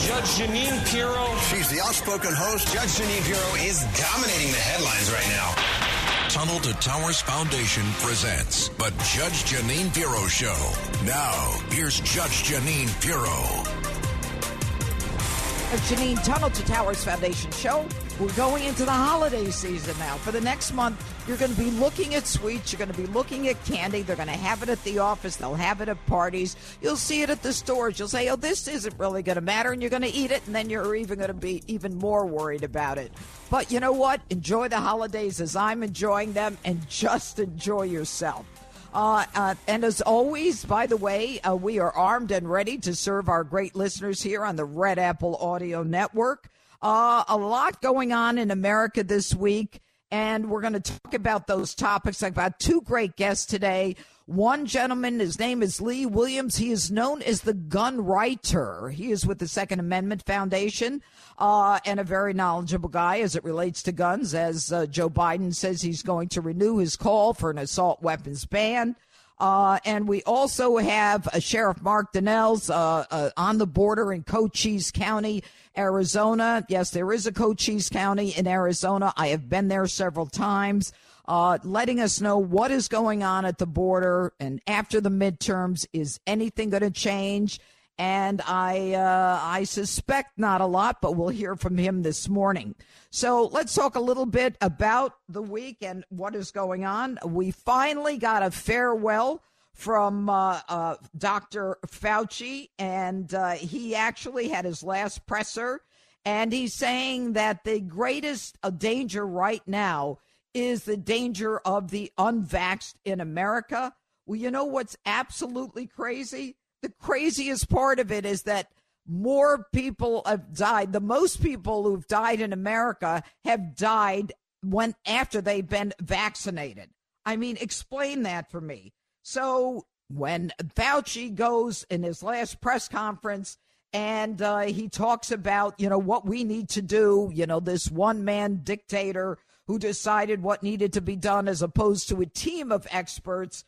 Judge Jeanine Pirro. She's the outspoken host. Judge Jeanine Pirro is dominating the headlines right now. Tunnel to Towers Foundation presents the Judge Jeanine Pirro Show. Now, here's Judge Jeanine Pirro. Jeanine, Tunnel to Towers Foundation Show. We're going into the holiday season now. For the next month, you're going to be looking at sweets. You're going to be looking at candy. They're going to have it at the office. They'll have it at parties. You'll see it at the stores. You'll say, oh, this isn't really going to matter, and you're going to eat it, and then you're even going to be even more worried about it. But you know what? Enjoy the holidays as I'm enjoying them, and just enjoy yourself. And as always, by the way, we are armed and ready to serve our great listeners here on the Red Apple Audio Network. A lot going on in America this week, and we're going to talk about those topics. I've got two great guests today. One gentleman, his name is Lee Williams. He is known as the gun writer. He is with the Second Amendment Foundation and a very knowledgeable guy as it relates to guns, as Joe Biden says he's going to renew his call for an assault weapons ban. And we also have Sheriff Mark Donnells on the border in Cochise County, Arizona. Yes, there is a Cochise County in Arizona. I have been there several times. Letting us know what is going on at the border, and after the midterms, is anything going to change? And I suspect not a lot, but we'll hear from him this morning. So let's talk a little bit about the week and what is going on. We finally got a farewell from Dr. Fauci, and he actually had his last presser, and he's saying that the greatest danger right now is the danger of the unvaxxed in America. Well, you know what's absolutely crazy? The craziest part of it is that more people have died. The most people who've died in America have died after they've been vaccinated. I mean, explain that for me. So when Fauci goes in his last press conference and he talks about, what we need to do, this one-man dictator who decided what needed to be done as opposed to a team of experts,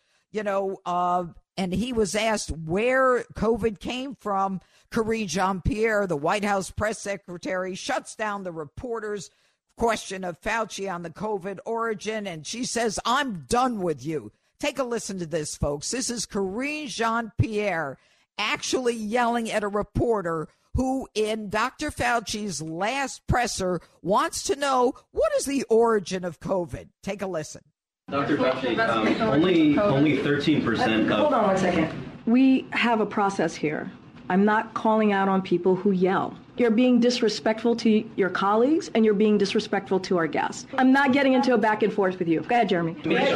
and he was asked where COVID came from. Karine Jean-Pierre, the White House press secretary, shuts down the reporter's question of Fauci on the COVID origin, and she says, I'm done with you. Take a listen to this, folks. This is Karine Jean-Pierre actually yelling at a reporter who, in Dr. Fauci's last presser, wants to know what is the origin of COVID. Take a listen. Dr. Fauci, only 13% of... Hold on one second. We have a process here. I'm not calling out on people who yell. You're being disrespectful to your colleagues, and you're being disrespectful to our guests. I'm not getting into a back and forth with you. Go ahead, Jeremy. She has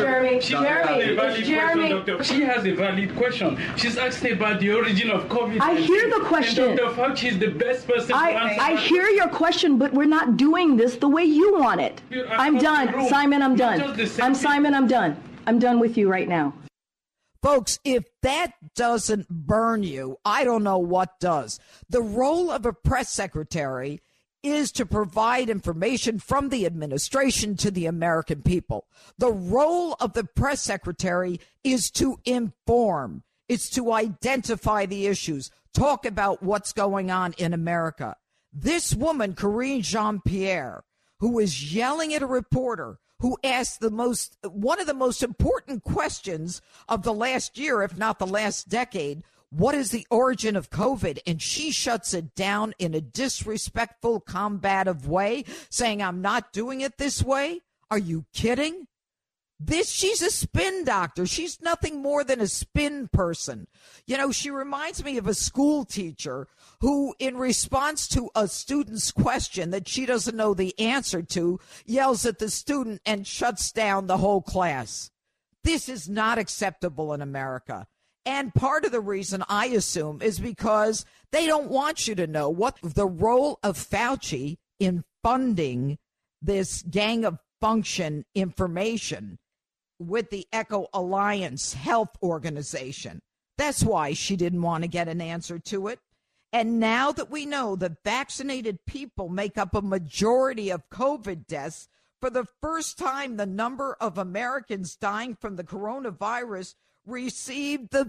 a valid question. She's asking about the origin of COVID. I hear the question. And Dr. Fauci is the best person to answer. I hear your question, but we're not doing this the way you want it. I'm done. Simon, I'm done. Simon, I'm done. I'm done with you right now. Folks, if that doesn't burn you, I don't know what does. The role of a press secretary is to provide information from the administration to the American people. The role of the press secretary is to inform. It's to identify the issues, talk about what's going on in America. This woman, Karine Jean-Pierre, who is yelling at a reporter who asked one of the most important questions of the last year, if not the last decade, what is the origin of COVID? And she shuts it down in a disrespectful, combative way, saying, I'm not doing it this way. Are you kidding? She's a spin doctor. She's nothing more than a spin person. She reminds me of a school teacher who, in response to a student's question that she doesn't know the answer to, yells at the student and shuts down the whole class. This is not acceptable in America. And part of the reason, I assume, is because they don't want you to know what the role of Fauci in funding this gang of function information with the Echo Alliance Health Organization. That's why she didn't want to get an answer to it. And now that we know that vaccinated people make up a majority of COVID deaths, for the first time, the number of Americans dying from the coronavirus received the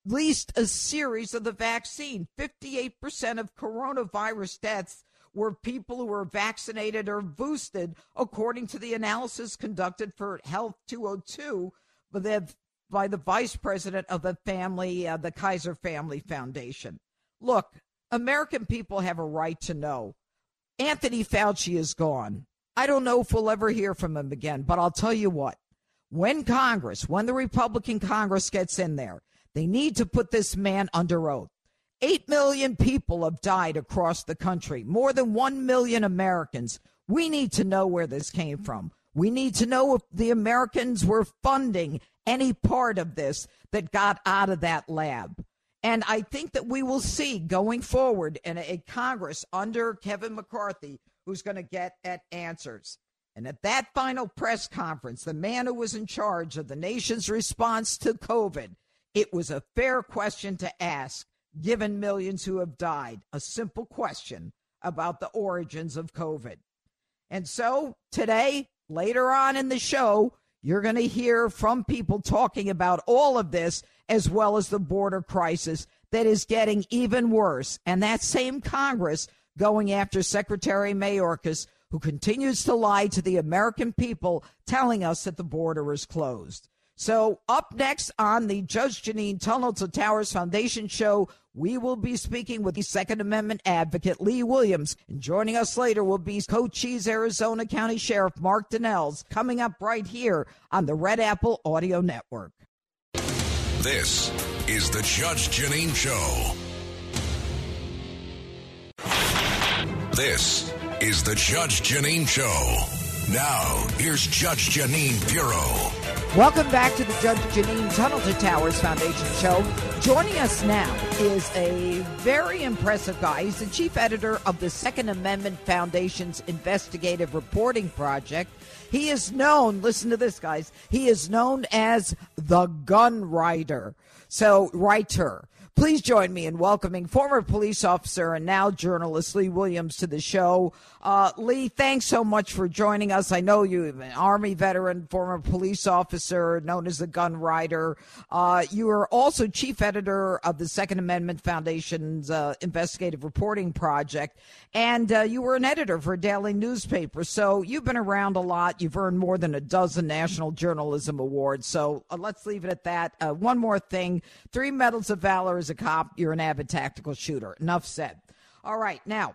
least a series of the vaccine. 58% of coronavirus deaths were people who were vaccinated or boosted, according to the analysis conducted for Health 202 by the vice president of the Kaiser Family Foundation. Look, American people have a right to know. Anthony Fauci is gone. I don't know if we'll ever hear from him again, but I'll tell you what. When the Republican Congress gets in there, they need to put this man under oath. 8 million people have died across the country, more than 1 million Americans. We need to know where this came from. We need to know if the Americans were funding any part of this that got out of that lab. And I think that we will see going forward in a Congress under Kevin McCarthy who's going to get at answers. And at that final press conference, the man who was in charge of the nation's response to COVID, it was a fair question to ask, given millions who have died, a simple question about the origins of COVID. And so today, later on in the show, you're going to hear from people talking about all of this, as well as the border crisis that is getting even worse. And that same Congress going after Secretary Mayorkas, who continues to lie to the American people, telling us that the border is closed. So up next on the Judge Jeanine Tunnel to Towers Foundation show, we will be speaking with the Second Amendment advocate Lee Williams. And joining us later will be Cochise, Arizona County Sheriff Mark Donnells, coming up right here on the Red Apple Audio Network. This is the Judge Jeanine Show. This is the Judge Jeanine Show. Now, here's Judge Jeanine Pirro. Welcome back to the Judge Jeanine Tunnel to Towers Foundation show. Joining us now is a very impressive guy. He's the chief editor of the Second Amendment Foundation's investigative reporting project. He is known, listen to this, guys, he is known as the gun writer. Please join me in welcoming former police officer and now journalist Lee Williams to the show. Lee, thanks so much for joining us. I know you're an Army veteran, former police officer, known as the gun writer. You are also chief editor of the Second Amendment Foundation's investigative reporting project, and you were an editor for a daily newspaper. So you've been around a lot. You've earned more than a dozen National Journalism Awards. So let's leave it at that. One more thing. 3 Medals of Valor as a cop. You're an avid tactical shooter. Enough said. All right. Now,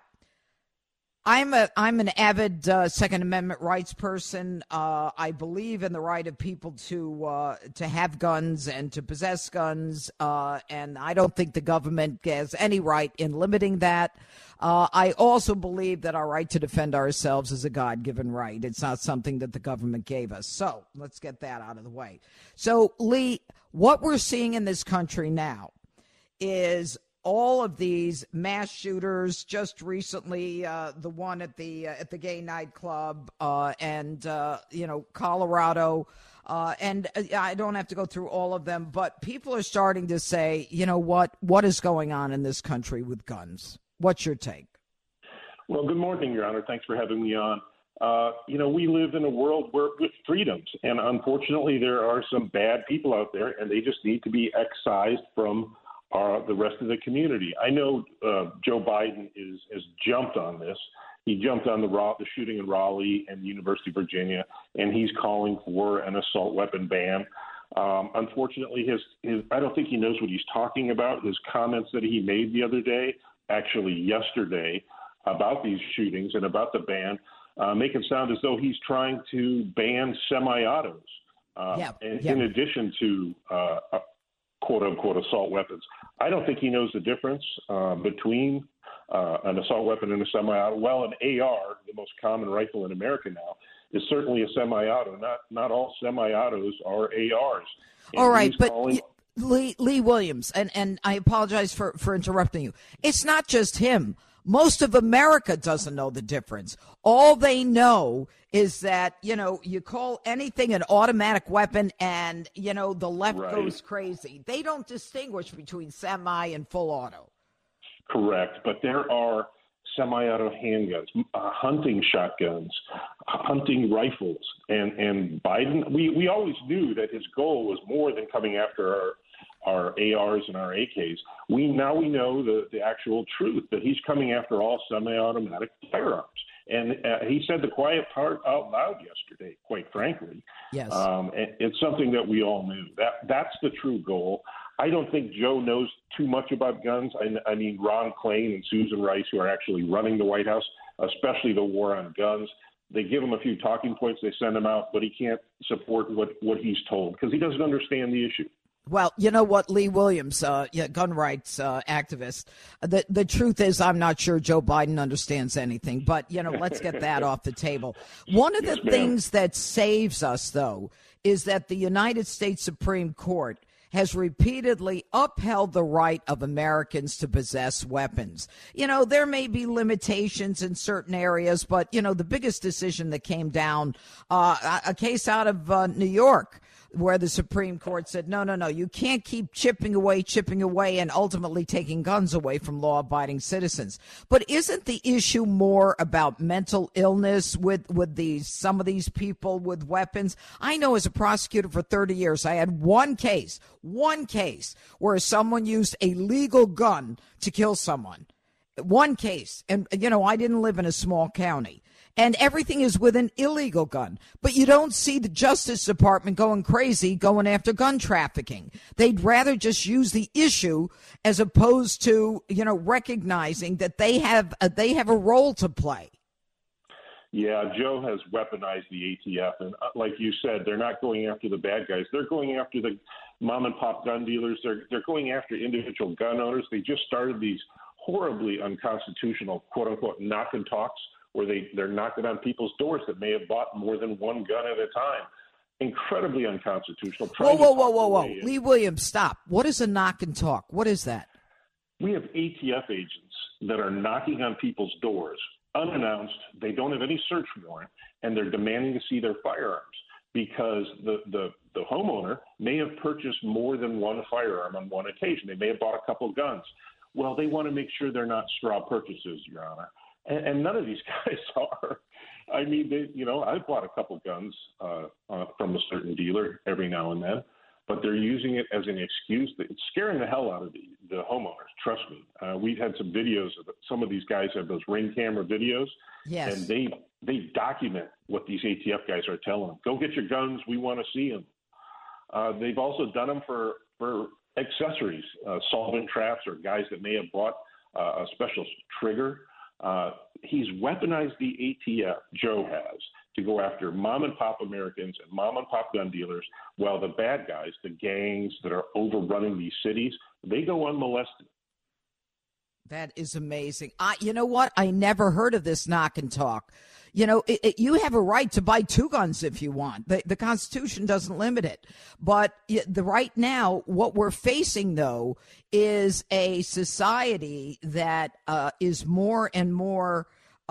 I'm an avid Second Amendment rights person. I believe in the right of people to have guns and to possess guns, and I don't think the government has any right in limiting that. I also believe that our right to defend ourselves is a God-given right. It's not something that the government gave us. So let's get that out of the way. So, Lee, what we're seeing in this country now is all of these mass shooters. Just recently, the one at the gay nightclub, and Colorado, and I don't have to go through all of them, but people are starting to say, you know what is going on in this country with guns? What's your take? Well, good morning, Your Honor. Thanks for having me on. We live in a world with freedoms, and unfortunately, there are some bad people out there, and they just need to be excised from the rest of the community. I know Joe Biden has jumped on this. He jumped on the shooting in Raleigh and the University of Virginia, and he's calling for an assault weapon ban. Unfortunately, I don't think he knows what he's talking about. His comments that he made the other day, actually yesterday, about these shootings and about the ban, make it sound as though he's trying to ban semi-autos, in addition to quote-unquote assault weapons. I don't think he knows the difference between an assault weapon and a semi-auto. Well, an AR, the most common rifle in America now, is certainly a semi-auto. Not all semi-autos are ARs. And all right, but Lee Williams, and I apologize for interrupting you. It's not just him. Most of America doesn't know the difference. All they know is that, you call anything an automatic weapon and, the left goes crazy. They don't distinguish between semi and full auto. Correct. But there are semi-auto handguns, hunting shotguns, hunting rifles. And Biden, we always knew that his goal was more than coming after our ARs and our AKs. We know the actual truth, that he's coming after all semi-automatic firearms. And he said the quiet part out loud yesterday, quite frankly. Yes. It's something that we all knew. That's the true goal. I don't think Joe knows too much about guns. I mean, Ron Klain and Susan Rice, who are actually running the White House, especially the war on guns, they give him a few talking points, they send him out, but he can't support what he's told because he doesn't understand the issue. Well, you know what, Lee Williams, gun rights activist, the truth is I'm not sure Joe Biden understands anything, but, let's get that off the table. One of the things that saves us, though, is that the United States Supreme Court has repeatedly upheld the right of Americans to possess weapons. There may be limitations in certain areas, but, the biggest decision that came down, a case out of New York, where the Supreme Court said, no, you can't keep chipping away, and ultimately taking guns away from law-abiding citizens. But isn't the issue more about mental illness with some of these people with weapons? I know as a prosecutor for 30 years, I had one case where someone used a legal gun to kill someone. One case. And, I didn't live in a small county. And everything is with an illegal gun. But you don't see the Justice Department going crazy, going after gun trafficking. They'd rather just use the issue as opposed to, recognizing that they have a role to play. Yeah, Joe has weaponized the ATF. And like you said, they're not going after the bad guys. They're going after the mom and pop gun dealers. They're going after individual gun owners. They just started these horribly unconstitutional, quote unquote, knock and talks, where they're knocking on people's doors that may have bought more than one gun at a time. Incredibly unconstitutional. Whoa. Lee Williams, stop. What is a knock and talk? What is that? We have ATF agents that are knocking on people's doors, unannounced. They don't have any search warrant, and they're demanding to see their firearms because the homeowner may have purchased more than one firearm on one occasion. They may have bought a couple guns. Well, they want to make sure they're not straw purchases, Your Honor. And none of these guys are. I mean, I've bought a couple guns from a certain dealer every now and then, but they're using it as an excuse. It's scaring the hell out of the homeowners. Trust me. We've had some videos of it. Some of these guys have those Ring camera videos, yes, and they document what these ATF guys are telling them. Go get your guns. We want to see them. They've also done them for accessories, solvent traps, or guys that may have bought a special trigger. He's weaponized the ATF, Joe has, to go after mom and pop Americans and mom and pop gun dealers, while the bad guys, the gangs that are overrunning these cities, they go unmolested. That is amazing. You know what? I never heard of this knock and talk. You have a right to buy two guns if you want. The Constitution doesn't limit it. But right now, what we're facing, though, is a society that is more and more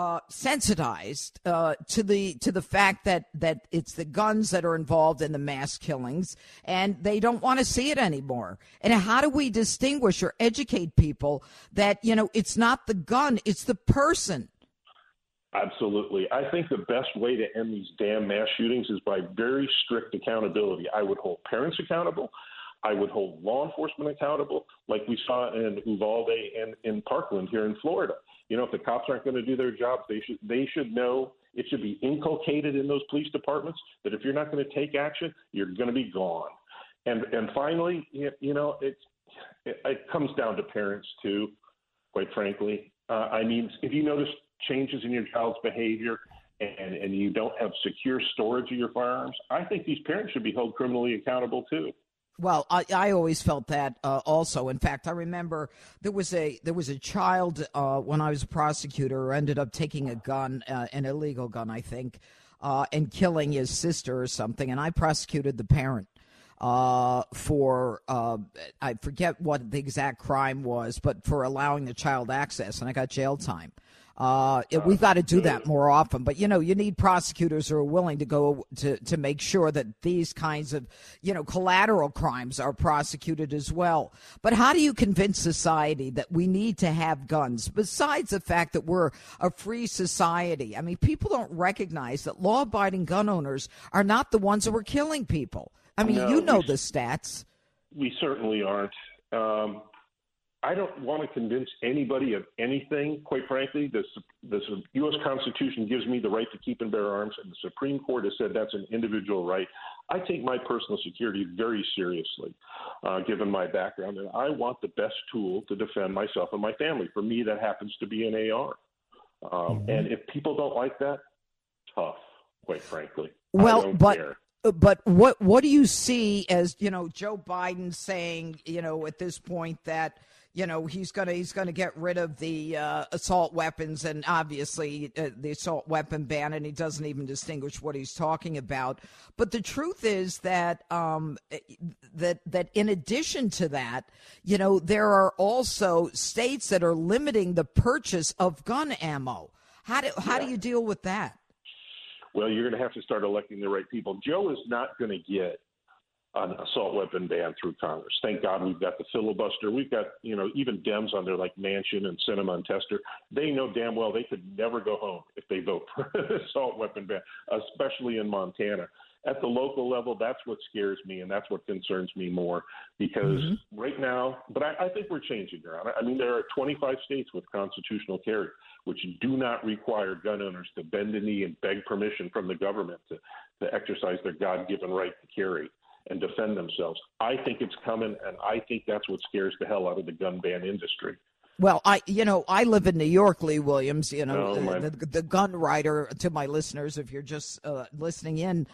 sensitized to the fact that it's the guns that are involved in the mass killings, and they don't want to see it anymore. And how do we distinguish or educate people that, it's not the gun, it's the person? Absolutely. I think the best way to end these damn mass shootings is by very strict accountability. I would hold parents accountable. I would hold law enforcement accountable, like we saw in Uvalde and in Parkland here in Florida. If the cops aren't going to do their jobs, they should know. It should be inculcated in those police departments that if you're not going to take action, you're going to be gone. And finally, it comes down to parents too, quite frankly. If you notice changes in your child's behavior and you don't have secure storage of your firearms, I think these parents should be held criminally accountable too. Well, I always felt that also. In fact, I remember there was a child when I was a prosecutor who ended up taking a gun, an illegal gun, I think, and killing his sister or something. And I prosecuted the parent for I forget what the exact crime was, but for allowing the child access, and I got jail time. We've got to do that more often, but you need prosecutors who are willing to go to make sure that these kinds of collateral crimes are prosecuted as well. But how do you convince society that we need to have guns, besides the fact that we're a free society? I mean, people don't recognize that law-abiding gun owners are not the ones who are killing people. I mean, the stats. We certainly aren't. I don't want to convince anybody of anything, quite frankly. The U.S. Constitution gives me the right to keep and bear arms, and the Supreme Court has said that's an individual right. I take my personal security very seriously, given my background, and I want the best tool to defend myself and my family. For me, that happens to be an AR. And if people don't like that, tough, quite frankly. Well, I don't care. But what do you see as, Joe Biden saying, at this point that, he's gonna get rid of the assault weapons and obviously the assault weapon ban, and he doesn't even distinguish what he's talking about. But the truth is that that in addition to that, there are also states that are limiting the purchase of gun ammo. How do you deal with that? Well, you're going to have to start electing the right people. Joe is not going to get an assault weapon ban through Congress. Thank God we've got the filibuster. We've got, even Dems on there like Manchin and Sinema and Tester. They know damn well they could never go home if they vote for an assault weapon ban, especially in Montana. At the local level, that's what scares me, and that's what concerns me more, because right now, but I think we're changing, Your Honor. I mean, there are 25 states with constitutional carry, which do not require gun owners to bend a knee and beg permission from the government to exercise their God-given right to carry and defend themselves. I think it's coming, and I think that's what scares the hell out of the gun ban industry. Well, I live in New York, Lee Williams, the gun writer, to my listeners, if you're just listening in,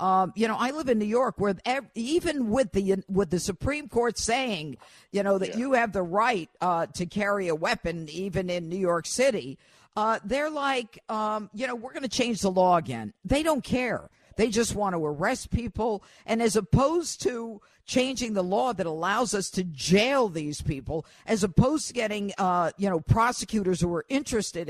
I live in New York where even with the Supreme Court saying, that you have the right to carry a weapon, even in New York City, they're like, we're going to change the law again. They don't care. They just want to arrest people. And as opposed to changing the law that allows us to jail these people, as opposed to getting, prosecutors who are interested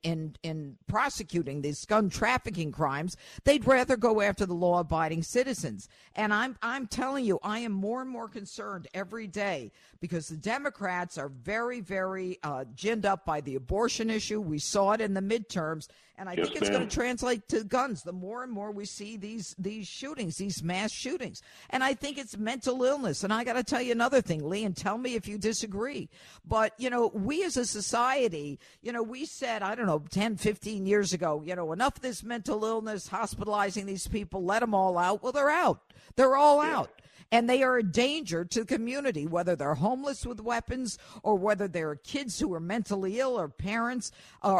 in prosecuting these gun trafficking crimes, they'd rather go after the law-abiding citizens. And I'm telling you, I am more and more concerned every day because the Democrats are very, very ginned up by the abortion issue. We saw it in the midterms. And I think it's going to translate to guns. The more and more we see these shootings, these mass shootings. And I think it's mental illness. And I got to tell you another thing, Lee, and tell me if you disagree. But, we as a society, we said, 10, 15 years ago, enough of this mental illness, hospitalizing these people, let them all out. Well, they're out. They're all out. And they are a danger to the community, whether they're homeless with weapons or whether they're kids who are mentally ill or parents.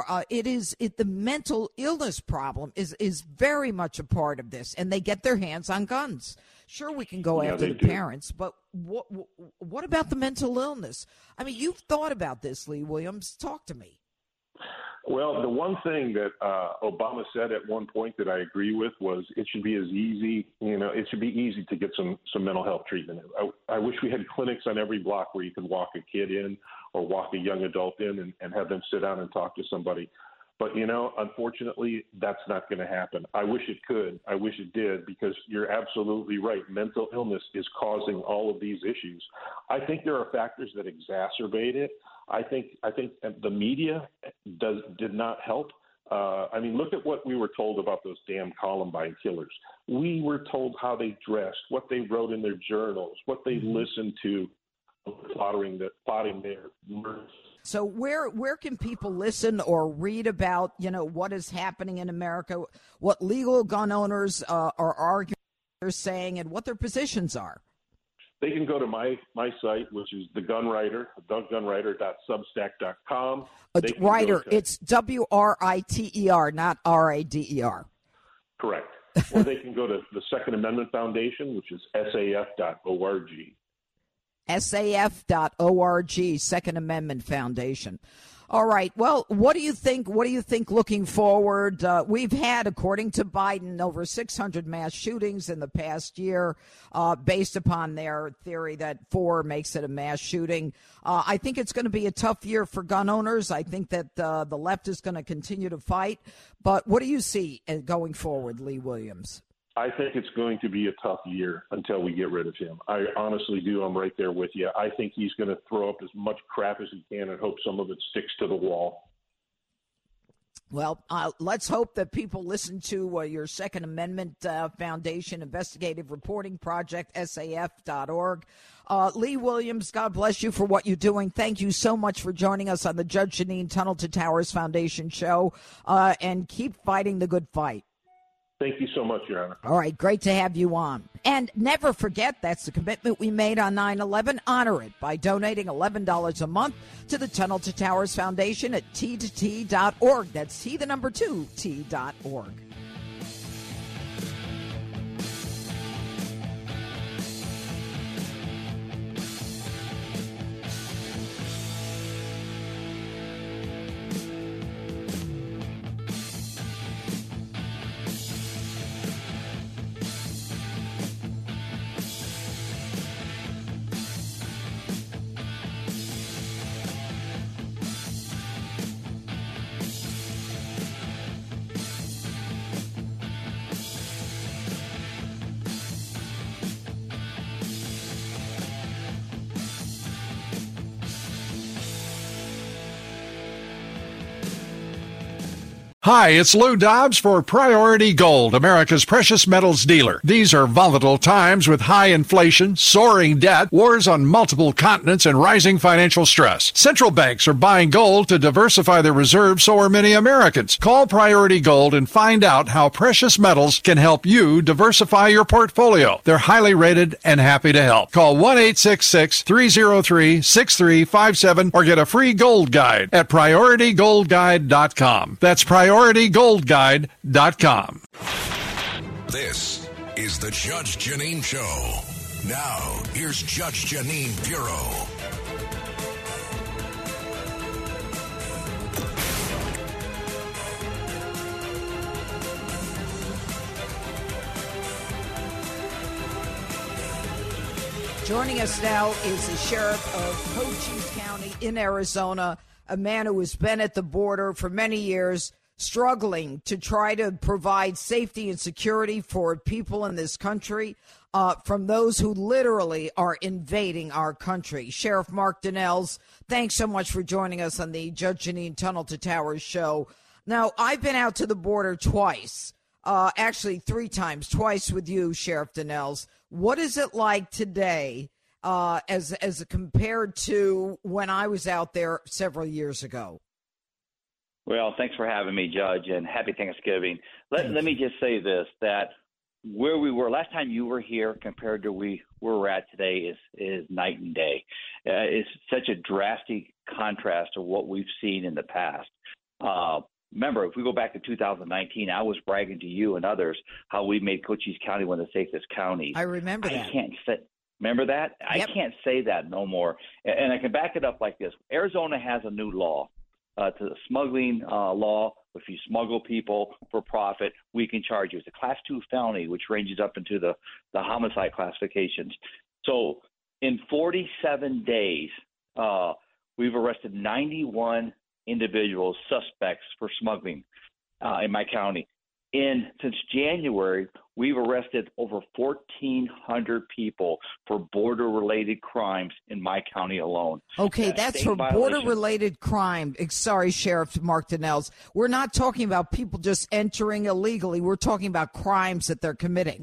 The mental illness problem is very much a part of this, and they get their hands on guns. Sure, we can go after the parents, but what about the mental illness? I mean, you've thought about this, Lee Williams. Talk to me. Well, the one thing that Obama said at one point that I agree with was it should be as easy, it should be easy to get some mental health treatment. I wish we had clinics on every block where you could walk a kid in or walk a young adult in and have them sit down and talk to somebody. But, unfortunately, that's not going to happen. I wish it could. I wish it did, because you're absolutely right. Mental illness is causing all of these issues. I think there are factors that exacerbate it. I think the media did not help. Look at what we were told about those damn Columbine killers. We were told how they dressed, what they wrote in their journals, what they listened to, plotting their murders. So where can people listen or read about, what is happening in America, what legal gun owners are arguing, they're saying, and what their positions are? They can go to my site, which is thegunwriter.substack.com. Writer, it's WRITER, not RADER. Correct. Or they can go to the Second Amendment Foundation, which is SAF.org. SAF.org, Second Amendment Foundation. All right. Well, what do you think? What do you think looking forward? We've had, according to Biden, over 600 mass shootings in the past year, based upon their theory that 4 makes it a mass shooting. I think it's going to be a tough year for gun owners. I think that the left is going to continue to fight. But what do you see going forward, Lee Williams? I think it's going to be a tough year until we get rid of him. I honestly do. I'm right there with you. I think he's going to throw up as much crap as he can and hope some of it sticks to the wall. Well, let's hope that people listen to your Second Amendment Foundation Investigative Reporting Project, SAF.org. Lee Williams, God bless you for what you're doing. Thank you so much for joining us on the Judge Jeanine Tunnel to Towers Foundation show, and keep fighting the good fight. Thank you so much, Your Honor. All right, great to have you on. And never forget, that's the commitment we made on 9/11. Honor it by donating $11 a month to the Tunnel to Towers Foundation at T2T.org. That's T, the number 2, T.org. Hi, it's Lou Dobbs for Priority Gold, America's precious metals dealer. These are volatile times with high inflation, soaring debt, wars on multiple continents, and rising financial stress. Central banks are buying gold to diversify their reserves, so are many Americans. Call Priority Gold and find out how precious metals can help you diversify your portfolio. They're highly rated and happy to help. Call 1-866-303-6357 or get a free gold guide at PriorityGoldGuide.com. That's PriorityGoldGuide.com. This is the Judge Jeanine Show. Now, here's Judge Jeanine Pirro. Joining us now is the sheriff of Cochise County in Arizona, a man who has been at the border for many years, struggling to try to provide safety and security for people in this country from those who literally are invading our country. Sheriff Mark Donnells, thanks so much for joining us on the Judge Jeanine Tunnel to Towers show. Now, I've been out to the border twice, actually 3 times, twice with you, Sheriff Donnells. What is it like today as compared to when I was out there several years ago? Well, thanks for having me, Judge, and happy Thanksgiving. Let me just say this, that where we were last time you were here compared to where we're at today is night and day. It's such a drastic contrast to what we've seen in the past. Remember, if we go back to 2019, I was bragging to you and others how we made Cochise County one of the safest counties. I remember that. Remember that? Yep. I can't say that no more. And I can back it up like this. Arizona has a new law, to the smuggling law. If you smuggle people for profit, we can charge you. It's a Class 2 felony, which ranges up into the homicide classifications. So in 47 days, we've arrested 91 individuals, suspects for smuggling in my county. Since January, we've arrested over 1,400 people for border-related crimes in my county alone. Okay, that's for border-related crime. Sorry, Sheriff Mark Donnells. We're not talking about people just entering illegally. We're talking about crimes that they're committing.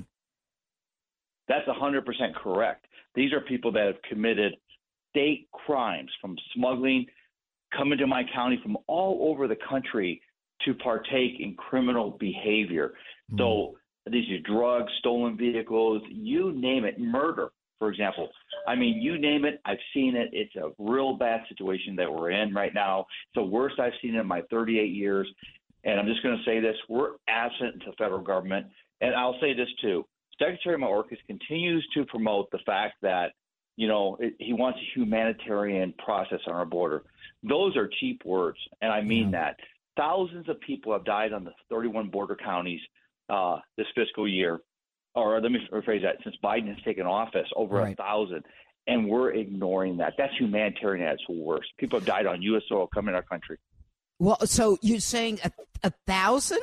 That's 100% correct. These are people that have committed state crimes, from smuggling, coming to my county from all over the country to partake in criminal behavior. So these are drugs, stolen vehicles, you name it, murder, for example. I mean, you name it, I've seen it. It's a real bad situation that we're in right now. It's the worst I've seen in my 38 years. And I'm just going to say this, we're absent to the federal government. And I'll say this too. Secretary Mayorkas continues to promote the fact that, he wants a humanitarian process on our border. Those are cheap words, and I mean that. Thousands of people have died on the 31 border counties this fiscal year. Or let me rephrase that. Since Biden has taken office, over 1,000. And we're ignoring that. That's humanitarian at its worst. People have died on U.S. soil coming to our country. Well, so you're saying 1,000?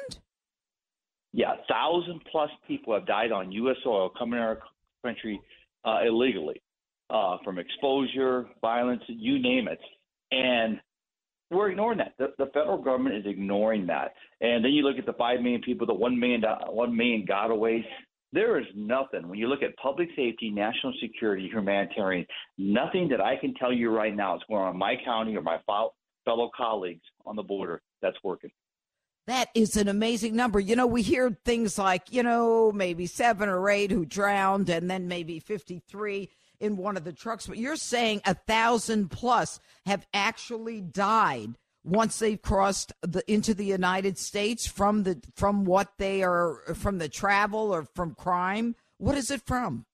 Yeah, 1,000+ people have died on U.S. soil coming to our country illegally, from exposure, violence, you name it. And We're ignoring that. The federal government is ignoring that. And then you look at the 5 million people, the 1 million gotaways. There is nothing. When you look at public safety, national security, humanitarian, nothing that I can tell you right now is going on in my county or my fellow colleagues on the border that's working. That is an amazing number. You know, we hear things like, maybe 7 or 8 who drowned and then maybe 53 in one of the trucks. But you're saying 1,000 plus have actually died once they've crossed into the United States from the travel or from crime. What is it from?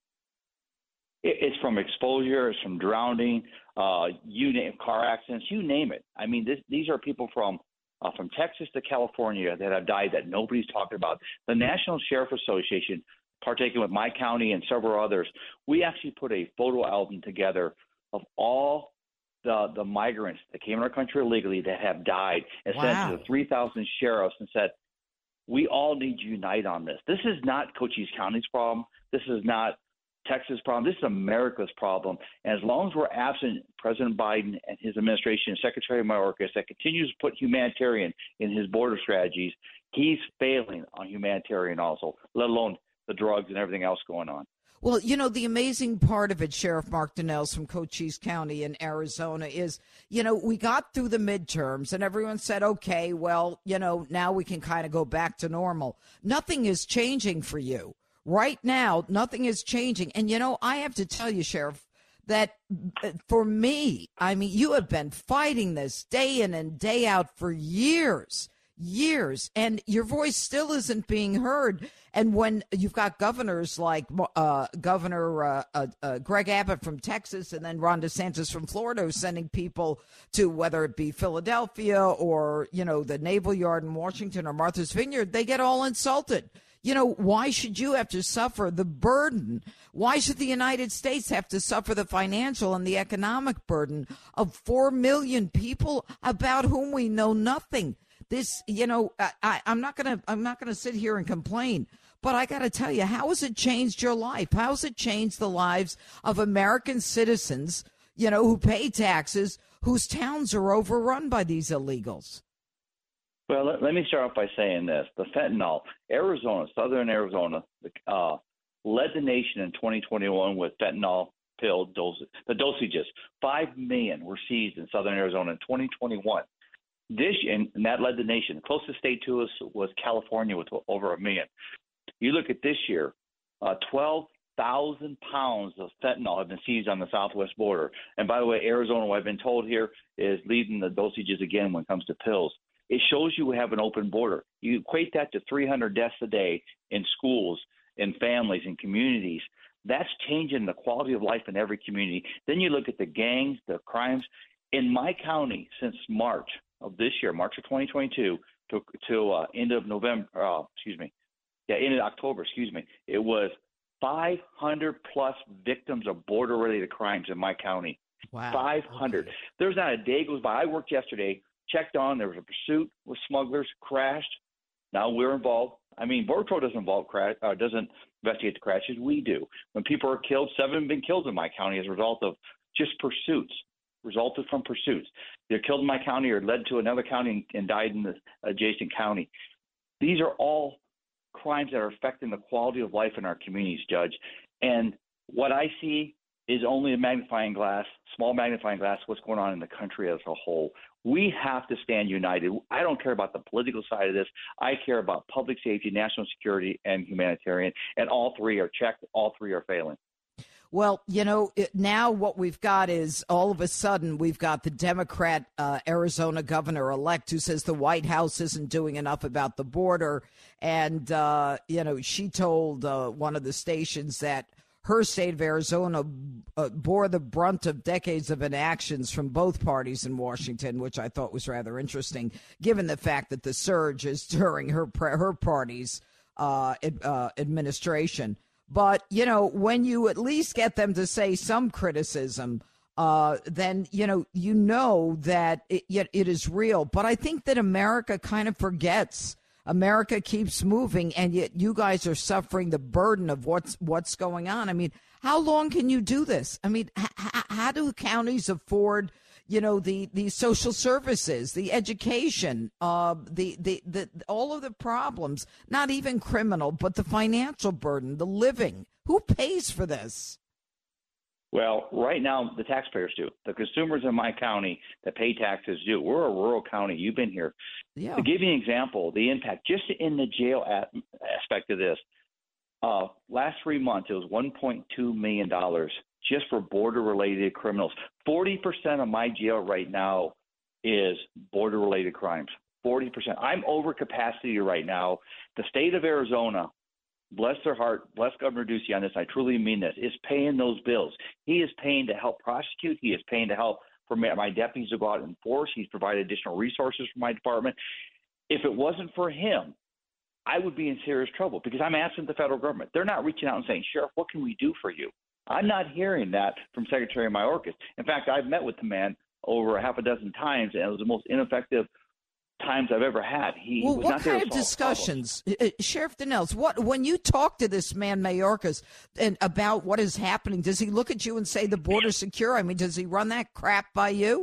It's from exposure. It's from drowning. You name car accidents. You name it. I mean, these are people from Texas to California that have died that nobody's talking about. The National Sheriff Association, partaking with my county and several others, we actually put a photo album together of all the migrants that came in our country illegally that have died and sent it to the 3,000 sheriffs and said, we all need to unite on this. This is not Cochise County's problem. This is not Texas' problem. This is America's problem. And as long as we're absent President Biden and his administration, Secretary Mayorkas, that continues to put humanitarian in his border strategies, he's failing on humanitarian also, let alone the drugs and everything else going on. Well, the amazing part of it, Sheriff Mark Donnell from Cochise County in Arizona, is, we got through the midterms and everyone said, okay, well, now we can kind of go back to normal. Nothing is changing for you. Right now, nothing is changing. And, I have to tell you, Sheriff, that for me, I mean, you have been fighting this day in and day out for years, and your voice still isn't being heard. And when you've got governors like Governor Greg Abbott from Texas and then Ron DeSantis from Florida who's sending people to whether it be Philadelphia or, the Naval Yard in Washington or Martha's Vineyard, they get all insulted. Why should you have to suffer the burden? Why should the United States have to suffer the financial and the economic burden of 4 million people about whom we know nothing? This, I'm not gonna sit here and complain, but I got to tell you, how has it changed your life? How has it changed the lives of American citizens, who pay taxes, whose towns are overrun by these illegals? Well, let me start off by saying this. The fentanyl, southern Arizona, led the nation in 2021 with fentanyl pill doses. The dosages, 5 million were seized in southern Arizona in 2021. And that led the nation. The closest state to us was California with over 1 million. You look at this year, 12,000 pounds of fentanyl have been seized on the southwest border. And by the way, Arizona, what I've been told here, is leading the dosages again when it comes to pills. It shows you we have an open border. You equate that to 300 deaths a day in schools, in families, in communities. That's changing the quality of life in every community. Then you look at the gangs, the crimes. In my county, since March of this year, March of 2022, to end of October, it was 500 plus victims of border-related crimes in my county. Wow. 500. Okay. There's not a day goes by. I worked yesterday, checked on, there was a pursuit with smugglers, crashed. Now we're involved. I mean, Border Patrol doesn't investigate the crashes. We do. When people are killed, 7 have been killed in my county as a result of just pursuits, resulted from pursuits. They're killed in my county or led to another county and died in the adjacent county. These are all crimes that are affecting the quality of life in our communities, Judge. And what I see is only a magnifying glass, small magnifying glass, what's going on in the country as a whole. We have to stand united. I don't care about the political side of this. I care about public safety, national security, and humanitarian. And all three are checked. All three are failing. Well, now what we've got is all of a sudden we've got the Democrat Arizona governor-elect who says the White House isn't doing enough about the border. And, she told one of the stations that her state of Arizona bore the brunt of decades of inactions from both parties in Washington, which I thought was rather interesting, given the fact that the surge is during her party's administration. But, when you at least get them to say some criticism, then, that it is real. But I think that America kind of forgets. America keeps moving, and yet you guys are suffering the burden of what's going on. I mean, how long can you do this? I mean, how do counties afford, the social services, the education, the all of the problems, not even criminal, but the financial burden, the living. Who pays for this? Well, right now, the taxpayers do. The consumers in my county that pay taxes do. We're a rural county. You've been here. Yeah. To give you an example, the impact just in the jail aspect of this, last 3 months, it was $1.2 million just for border-related criminals. 40% of my jail right now is border-related crimes. 40%. I'm over capacity right now. The state of Arizona, bless their heart, bless Governor Ducey on this, I truly mean this, is paying those bills. He is paying to help prosecute. He is paying to help for my deputies to go out and enforce. He's provided additional resources for my department. If it wasn't for him, I would be in serious trouble because I'm asking the federal government. They're not reaching out and saying, Sheriff, what can we do for you? I'm not hearing that from Secretary Mayorkas. In fact, I've met with the man over a half a dozen times, and it was the most ineffective times I've ever had. What kind of discussions, Sheriff Dannels? When you talk to this man Mayorkas and about what is happening, does he look at you and say the border's secure? I mean, does he run that crap by you?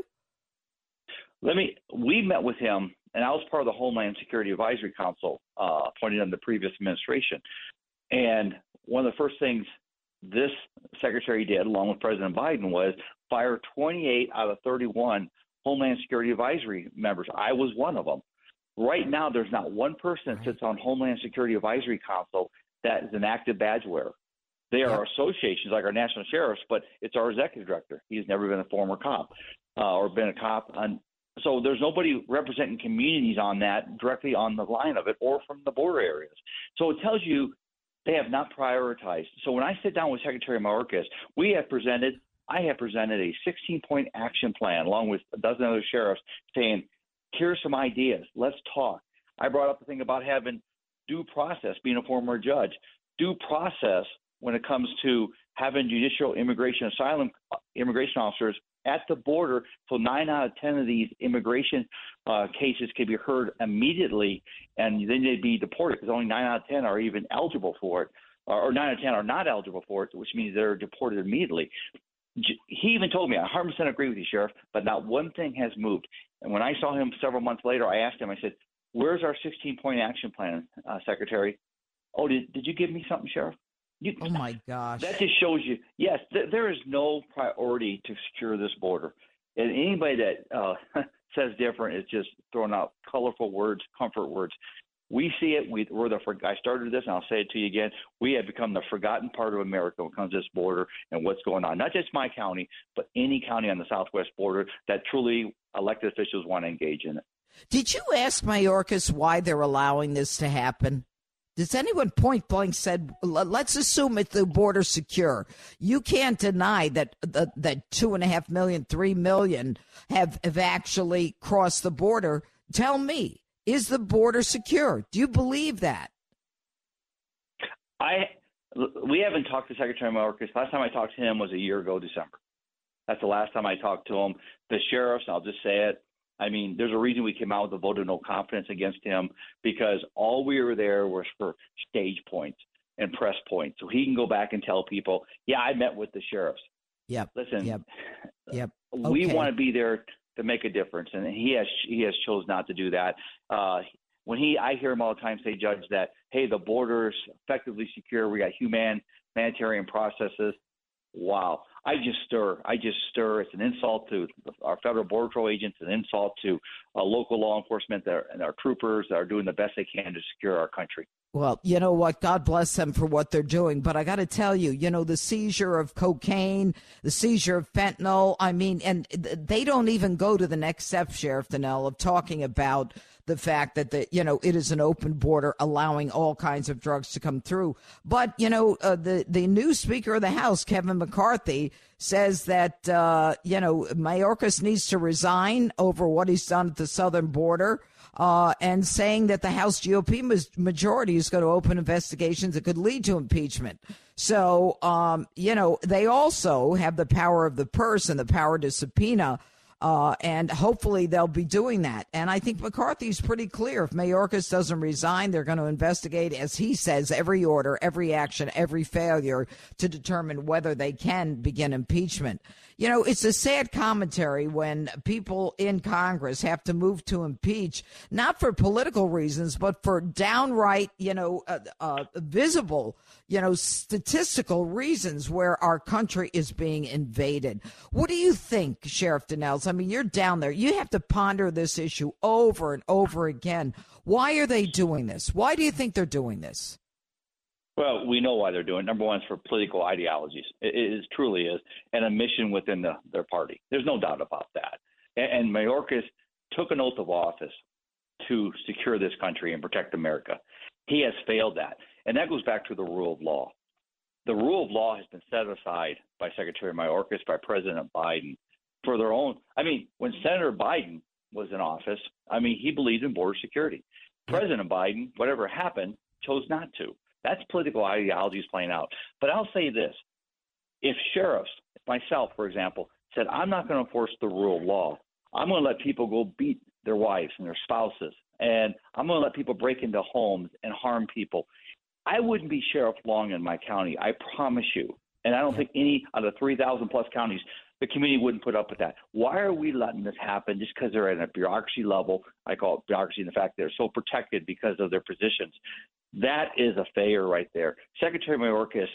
We met with him, and I was part of the Homeland Security Advisory Council appointed in the previous administration. And one of the first things this secretary did, along with President Biden, was fire 28 out of 31 Homeland Security Advisory members. I was one of them. Right now, there's not one person that sits on Homeland Security Advisory Council that is an active badge wearer. They are associations like our national sheriffs, but it's our executive director. He's never been a former cop or been a cop. So there's nobody representing communities on that directly on the line of it or from the border areas. So it tells you they have not prioritized. So when I sit down with Secretary Mayorkas, I have presented a 16-point action plan along with a dozen other sheriffs saying, here's some ideas. Let's talk. I brought up the thing about having due process, being a former judge, due process when it comes to having judicial immigration officers at the border. So 9 out of 10 of these immigration cases can be heard immediately, and then they'd be deported because only 9 out of 10 are even eligible for it, or 9 out of 10 are not eligible for it, which means they're deported immediately. He even told me, I 100% agree with you, Sheriff, but not one thing has moved. And when I saw him several months later, I asked him, I said, where's our 16-point action plan, Secretary? Oh, did you give me something, Sheriff? Oh, my gosh. That just shows you, yes, there is no priority to secure this border. And anybody that says different is just throwing out colorful words, comfort words. We see it. I started this, and I'll say it to you again. We have become the forgotten part of America when it comes to this border and what's going on. Not just my county, but any county on the southwest border that truly elected officials want to engage in it. Did you ask Mayorkas why they're allowing this to happen? Does anyone point blank said, let's assume it's the border secure? You can't deny that 2.5 million, 3 million have actually crossed the border. Tell me. Is the border secure? Do you believe that? We haven't talked to Secretary Mayorkas. Last time I talked to him was a year ago, December. That's the last time I talked to him. The sheriffs, I'll just say it. I mean, there's a reason we came out with a vote of no confidence against him because all we were there was for stage points and press points. So he can go back and tell people, yeah, I met with the sheriffs. Yep. Listen, Yep. We Okay. want to be there to make a difference, and he has chose not to do that. I hear him all the time say, Judge, that hey, the border's effectively secure. We got humanitarian processes. Wow, I just stir. It's an insult to our federal border patrol agents, an insult to local law enforcement and our troopers that are doing the best they can to secure our country. Well, you know what? God bless them for what they're doing. But I got to tell you, the seizure of cocaine, the seizure of fentanyl, I mean, and they don't even go to the next step, Sheriff Dannel, of talking about the fact that, it is an open border allowing all kinds of drugs to come through. But, the new Speaker of the House, Kevin McCarthy, says that, Mayorkas needs to resign over what he's done at the southern border. And saying that the House GOP majority is going to open investigations that could lead to impeachment. So, they also have the power of the purse and the power to subpoena, and hopefully they'll be doing that. And I think McCarthy's pretty clear. If Mayorkas doesn't resign, they're going to investigate, as he says, every order, every action, every failure to determine whether they can begin impeachment. You know, it's a sad commentary when people in Congress have to move to impeach, not for political reasons, but for downright, visible, statistical reasons where our country is being invaded. What do you think, Sheriff Dannels? I mean, you're down there. You have to ponder this issue over and over again. Why are they doing this? Why do you think they're doing this? Well, we know why they're doing it. Number one, it's for political ideologies. It truly is, and a mission within their party. There's no doubt about that. And Mayorkas took an oath of office to secure this country and protect America. He has failed that. And that goes back to the rule of law. The rule of law has been set aside by Secretary Mayorkas, by President Biden, for their own. I mean, when Senator Biden was in office, he believed in border security. President Biden, whatever happened, chose not to. That's political ideologies playing out. But I'll say this. If sheriffs, myself, for example, said, I'm not going to enforce the rule of law, I'm going to let people go beat their wives and their spouses, and I'm going to let people break into homes and harm people, I wouldn't be sheriff long in my county, I promise you. And I don't think any out of 3,000-plus counties, the community wouldn't put up with that. Why are we letting this happen just because they're at a bureaucracy level? I call it bureaucracy in the fact they're so protected because of their positions. That is a failure right there. Secretary Mayorkas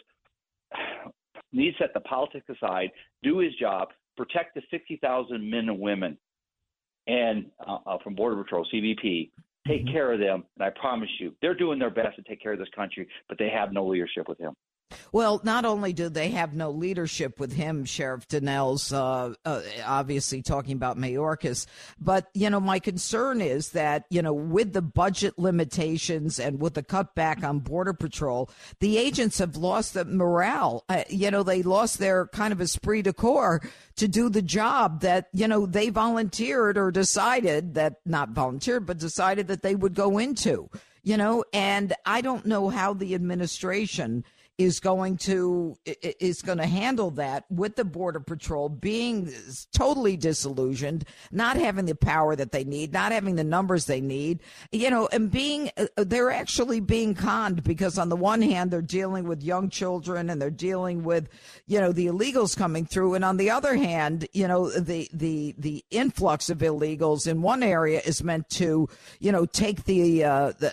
needs to set the politics aside, do his job, protect the 60,000 men and women and from Border Patrol, CBP, take care of them. And I promise you, they're doing their best to take care of this country, but they have no leadership with him. Well, not only do they have no leadership with him, Sheriff Dannels, obviously talking about Mayorkas, but, my concern is that, with the budget limitations and with the cutback on Border Patrol, the agents have lost the morale. They lost their kind of esprit de corps to do the job that, they volunteered or decided that, not volunteered, but decided that they would go into, and I don't know how the administration is going to handle that with the Border Patrol being totally disillusioned, not having the power that they need, not having the numbers they need, and they're actually being conned because on the one hand, they're dealing with young children and they're dealing with, the illegals coming through. And on the other hand, the influx of illegals in one area is meant to, take the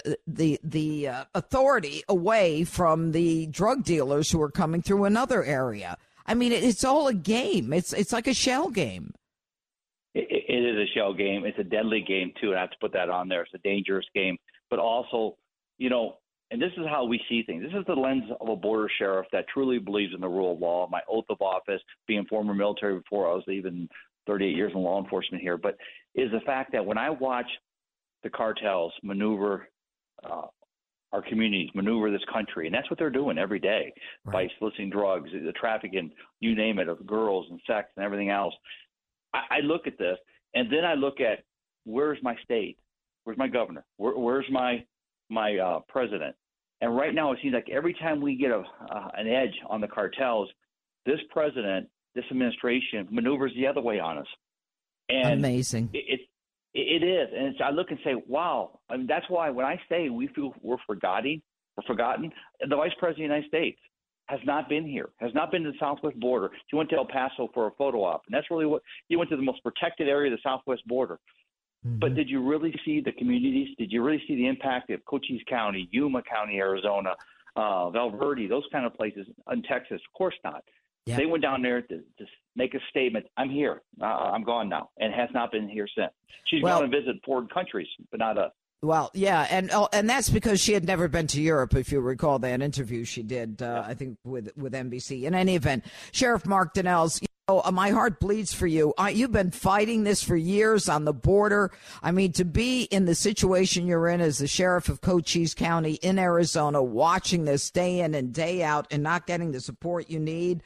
authority away from the drug dealers who are coming through another area. I mean, it's all a game. It's like a shell game. It is a shell game. It's a deadly game, too, and I have to put that on there. It's a dangerous game. But also, and this is how we see things. This is the lens of a border sheriff that truly believes in the rule of law, my oath of office, being former military before I was even 38 years in law enforcement here, but is the fact that when I watch the cartels maneuver our communities, maneuver this country. And that's what they're doing every day by soliciting drugs, the trafficking, you name it, of girls and sex and everything else. I look at this, and then I look at where's my state? Where's my governor? Where's my president? And right now it seems like every time we get an edge on the cartels, this president, this administration maneuvers the other way on us. And amazing. It is. And I look and say, wow. I mean, that's why when I say we feel we're forgotten, the Vice President of the United States has not been here, has not been to the southwest border. He went to El Paso for a photo op. And that's really what he went to, the most protected area of the southwest border. Mm-hmm. But did you really see the communities? Did you really see the impact of Cochise County, Yuma County, Arizona, Val Verde, those kind of places in Texas? Of course not. Yep. They went down there to make a statement. I'm here. I'm gone now, and has not been here since. She's gone to visit foreign countries, but not us. Well, yeah, and that's because she had never been to Europe, if you recall that interview she did, I think, with NBC. In any event, Sheriff Mark Dannels, my heart bleeds for you. You've been fighting this for years on the border. I mean, to be in the situation you're in as the sheriff of Cochise County in Arizona, watching this day in and day out and not getting the support you need,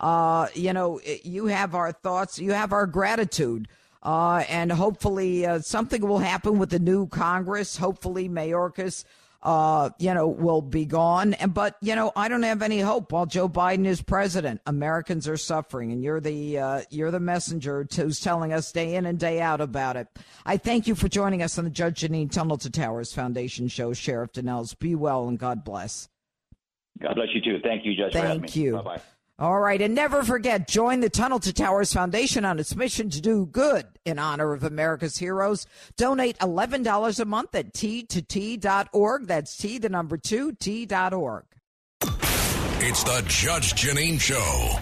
you have our thoughts, you have our gratitude. And hopefully something will happen with the new Congress. Hopefully Mayorkas, will be gone. But, I don't have any hope while Joe Biden is president. Americans are suffering, and you're the messenger who's telling us day in and day out about it. I thank you for joining us on the Judge Jeanine Tunnel to Towers Foundation show, Sheriff Dannels. Be well and God bless. God bless you, too. Thank you, Judge, for having me. Thank you. Bye-bye. All right, and never forget, join the Tunnel to Towers Foundation on its mission to do good in honor of America's heroes. Donate $11 a month at T2T.org. That's T, the number 2, T.org. It's the Judge Jeanine Show.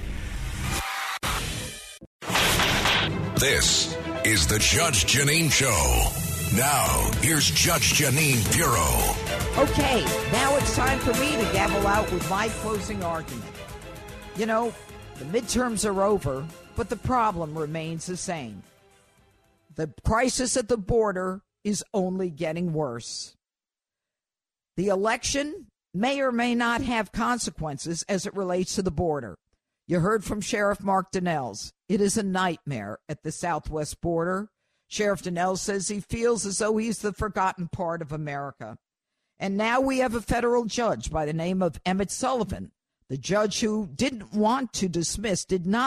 This is the Judge Jeanine Show. Now, here's Judge Jeanine Pirro. Okay, now it's time for me to gavel out with my closing argument. You know, the midterms are over, but the problem remains the same. The crisis at the border is only getting worse. The election may or may not have consequences as it relates to the border. You heard from Sheriff Mark Donnells. It is a nightmare at the southwest border. Sheriff Donnells says he feels as though he's the forgotten part of America. And now we have a federal judge by the name of Emmett Sullivan, the judge who did not want to dismiss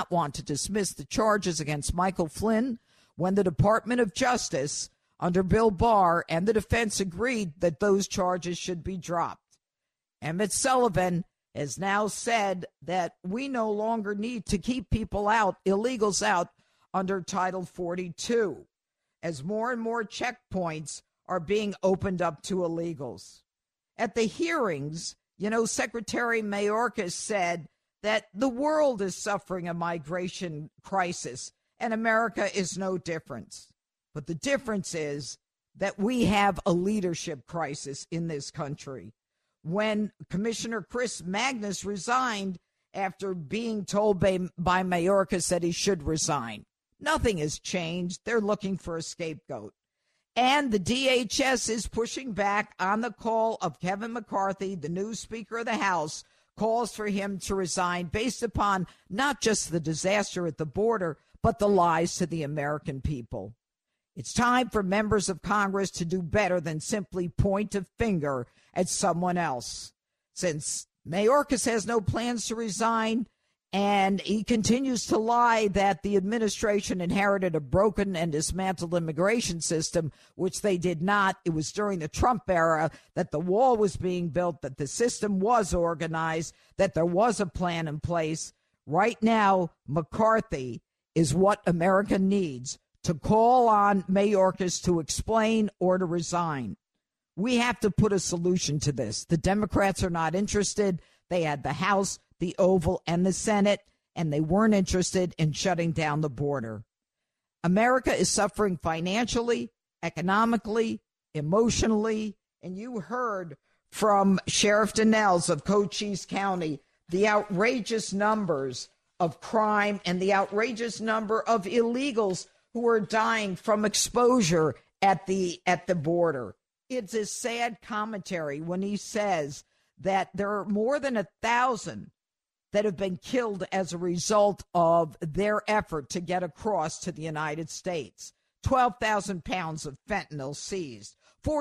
the charges against Michael Flynn when the Department of Justice under Bill Barr and the defense agreed that those charges should be dropped. Emmett Sullivan has now said that we no longer need to keep people out, illegals out, under Title 42, as more and more checkpoints are being opened up to illegals. At the hearings, Secretary Mayorkas said that the world is suffering a migration crisis and America is no different. But the difference is that we have a leadership crisis in this country. When Commissioner Chris Magnus resigned after being told by Mayorkas that he should resign, nothing has changed. They're looking for a scapegoat. And the DHS is pushing back on the call of Kevin McCarthy, the new Speaker of the House, calls for him to resign based upon not just the disaster at the border, but the lies to the American people. It's time for members of Congress to do better than simply point a finger at someone else. Since Mayorkas has no plans to resign, and he continues to lie that the administration inherited a broken and dismantled immigration system, which they did not. It was during the Trump era that the wall was being built, that the system was organized, that there was a plan in place. Right now, McCarthy is what America needs to call on Mayorkas to explain or to resign. We have to put a solution to this. The Democrats are not interested. They had the House, the Oval, and the Senate, and they weren't interested in shutting down the border. America is suffering financially, economically, emotionally, and you heard from Sheriff Donnells of Cochise County the outrageous numbers of crime and the outrageous number of illegals who are dying from exposure at the border. It's a sad commentary when he says that there are more than 1,000 that have been killed as a result of their effort to get across to the United States. 12,000 pounds of fentanyl seized.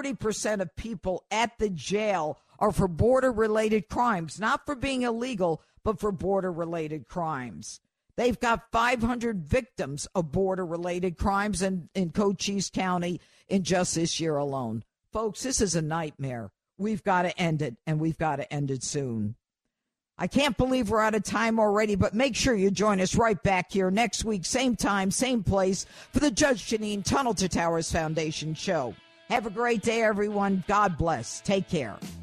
40% of people at the jail are for border-related crimes, not for being illegal, but for border-related crimes. They've got 500 victims of border-related crimes in Cochise County in just this year alone. Folks, this is a nightmare. We've got to end it, and we've got to end it soon. I can't believe we're out of time already, but make sure you join us right back here next week, same time, same place, for the Judge Jeanine Tunnel to Towers Foundation show. Have a great day, everyone. God bless. Take care.